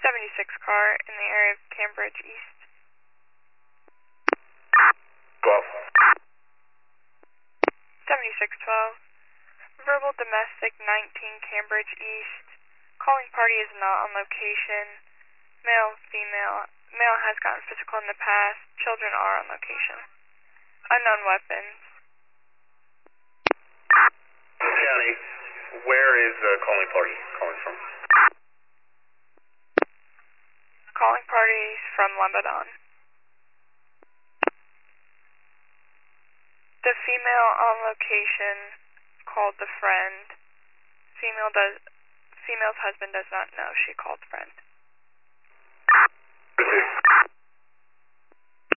76 car in the area of Cambridge East. 12. 7612. Verbal domestic 19 Cambridge East. Calling party is not on location. Male, female. Male has gotten physical in the past. Children are on location. Unknown weapons. County, where is the calling party calling from? Calling parties from Lebanon. The female on location called the friend. Female's husband does not know she called friend.